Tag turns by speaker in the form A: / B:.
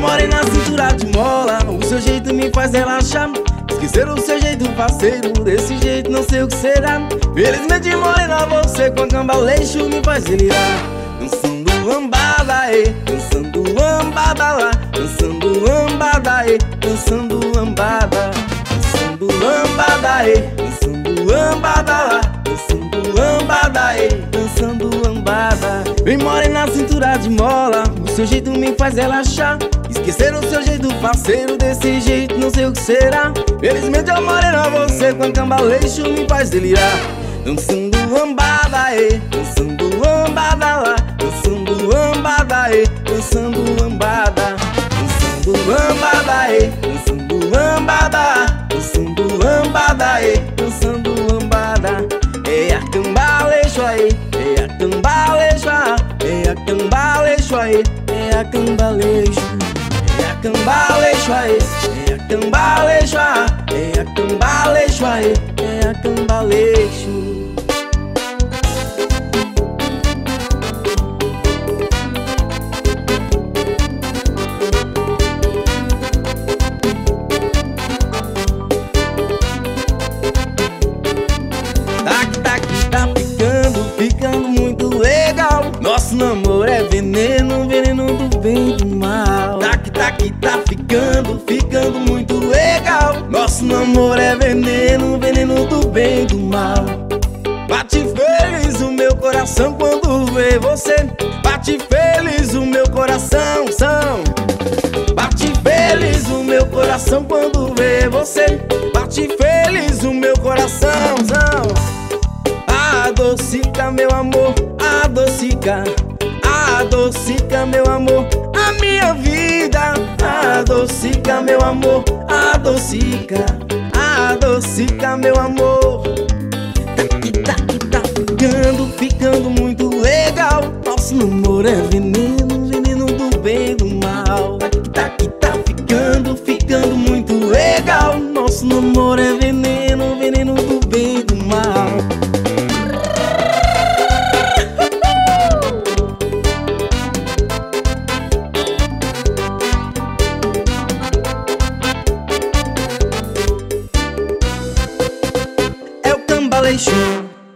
A: morena, cintura de mola, o seu jeito me faz relaxar. Esquecer o seu jeito parceiro, desse jeito não sei o que será. Felizmente morena, você com cambaleixo me faz delirar. Dançando lambada, dançando lambada lá, dançando lambada, dançando lambada, dançando lambada, dançando lambada lá, dançando lambada, dançando lambada. Vem morena, cintura de mola, o seu jeito me faz relaxar. Esquecer o seu jeito parceiro, desse jeito não sei o que será. Felizmente a morena, você com cambaleixo me faz delirar. Dançando lambada, dançando lambada lá, dançando lambada, dançando lambada, dançando lambada, dançando lambada, dançando lambada, dançando lambada. É a cambaleixo aí, é a cambaleixo, é a cambaleixo aí, é a cambaleixo. É a cambaleixo aí, é a cambaleixo, é a cambaleixo aí, é a cambaleixo. Tá ficando muito legal. Nosso namoro é veneno, veneno do bem e do mal. Tá ficando muito legal. Nosso namoro é veneno, veneno do bem e do mal. Bate feliz o meu coração quando vê você. Bate feliz o meu coração, bate feliz o meu coração quando vê você. Bate feliz o meu coração, adocica meu amor, adocica, adocica meu amor, a minha vida. Adocica meu amor, adocica, adocica meu amor. Tá ficando muito legal. Nosso namoro é